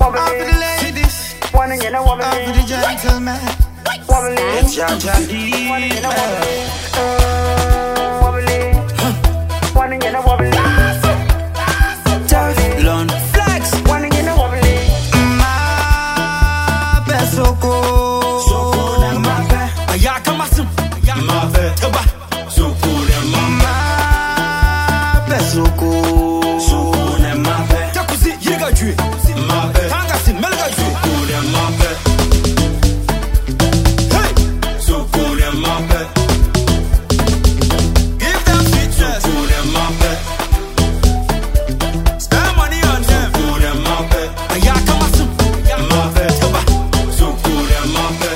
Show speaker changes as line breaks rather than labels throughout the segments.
After the ladies, after the gentlemen, Teflon Flex, my best Soko dem mabe, ayaka masum, mabe, toba, Soko dem my best Soko dem mabe, takuzi yiga jui, mabe, tangasi melga jui, Soko dem mabe, hey, Soko dem mabe, give them features, Soko dem mabe, spend money on them, Soko dem mabe, ayaka masum, mabe, toba, Soko dem mabe.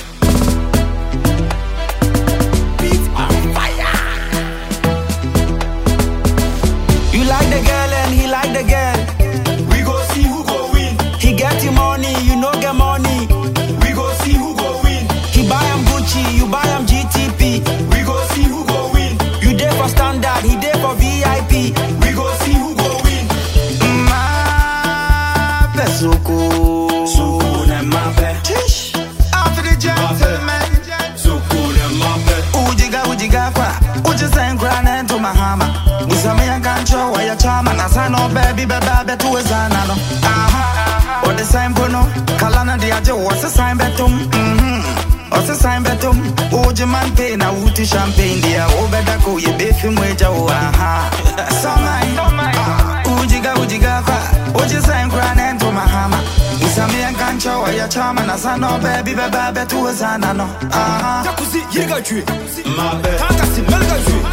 You like the girl and he like the girl. We go see who go win. He get the money, you no get money. We go see who go win. He buy him Gucci, you buy him GTP. We go see who go win. You there for standard, he there for VIP. We go see who go win. My best Soko dem mabe. After the gentleman, Soko dem mabe. Ujiga kwa, ujisa ngrane to mahama. Usame ya kancho wa ya chama na sano baby bebe tuwe sana no. Aha, o de sign bono, kalana di aje wase sign betum. Wase sign betum, uje man pay na uti champagne dia. Obeda ko ye befi mweja o aha. Ujiga kwa, ujisa ngrane to mahama. Usame ya kancho wa ya chama na sano baby bebe tuwe sana no. Aha,
takuzi yiga jui, mabe, tangasi melga jui.